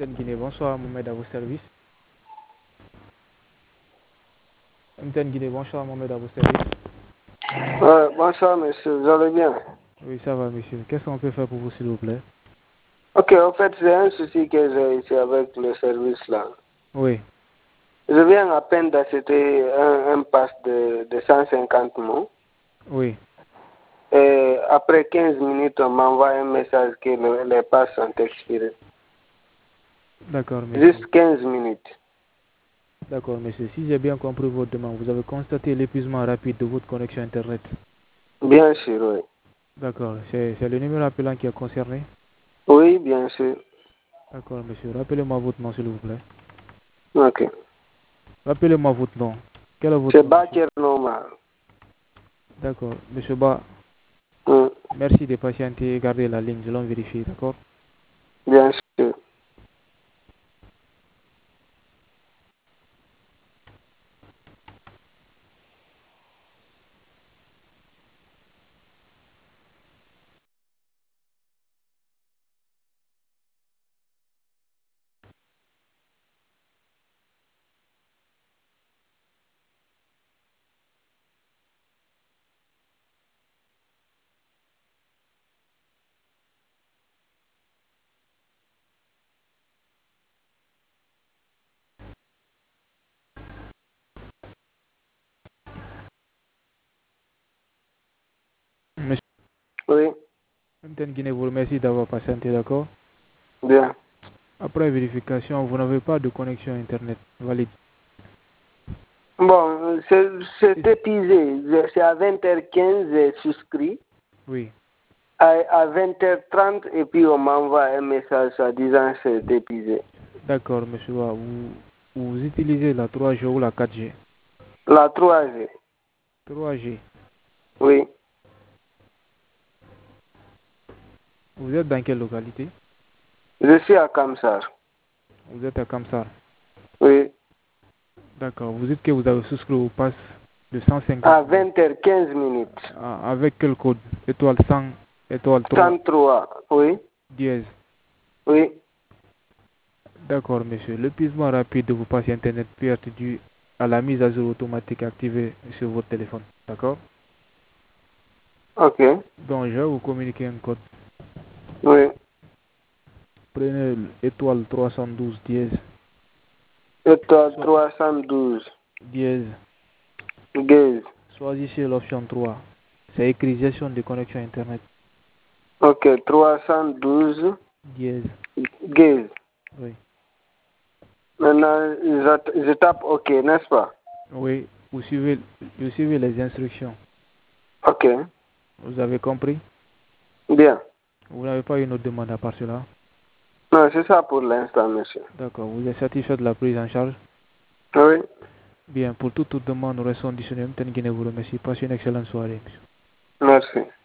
MTN Guinée, bonsoir, Mohamed à vos services. MTN Guinée, bonsoir, Mohamed à vos services. Bonsoir monsieur, vous allez bien? Oui, ça va, monsieur. Qu'est-ce qu'on peut faire pour vous, s'il vous plaît? Ok, en fait, c'est un souci que j'ai ici avec le service là. Oui, Je viens à peine d'acheter un pass de 150 mots. oui, Et après 15 minutes, on m'envoie un message que les passes sont expirées. d'accord, monsieur. Juste 15 minutes. D'accord, monsieur. Si j'ai bien compris votre demande, vous avez constaté l'épuisement rapide de votre connexion Internet. Bien sûr, oui. D'accord, c'est le numéro appelant qui est concerné? Oui, bien sûr. D'accord, monsieur. Rappelez-moi votre nom, s'il vous plaît. Ok. Rappelez-moi votre nom. Quel est votre C'est nom, monsieur? Bakir Normal. D'accord, monsieur Ba. Merci de patienter et garder la ligne. Nous allons vérifier, d'accord? Bien sûr. Monsieur Oui, MTN Guinée vous remercie d'avoir patienté, d'accord? bien. Après vérification, vous n'avez pas de connexion Internet valide. Bon, c'est épuisé. C'est à 20h15, j'ai souscrit. Oui, À 20h30, et puis on m'envoie un message en disant que c'est épuisé. d'accord, monsieur Ba. Vous utilisez la 3G ou la 4G? La 3G. 3G. Oui. Vous êtes dans quelle localité? Je suis à Kamsar. Vous êtes à Kamsar. Oui. D'accord. Vous dites que vous avez souscrit au pass de 150 À 20h15 minutes. avec quel code? Étoile 100, étoile 3, 103. Oui. dièse. Oui. D'accord, monsieur. L'épuisement rapide de vos passes Internet peut être dû à la mise à jour automatique activée sur votre téléphone. D'accord? Ok. Donc, je vais vous communiquer un code. Oui. Prenez l'étoile 312 dièse. Étoile 312. Dièse. Gaze. Choisissez l'option 3. C'est écrit gestion de connexion Internet. Ok. 312. Dièse. Gaze. Oui. Maintenant, je tape OK, n'est-ce pas? Oui. Vous suivez les instructions. Ok. Vous avez compris? Bien. Vous n'avez pas une autre demande à part cela? Non, c'est ça pour l'instant, monsieur. D'accord. Vous êtes satisfait de la prise en charge? Oui. Bien. Pour toute demande, nous restons disponibles. MTN Guinée vous remercie. Passez une excellente soirée. Merci.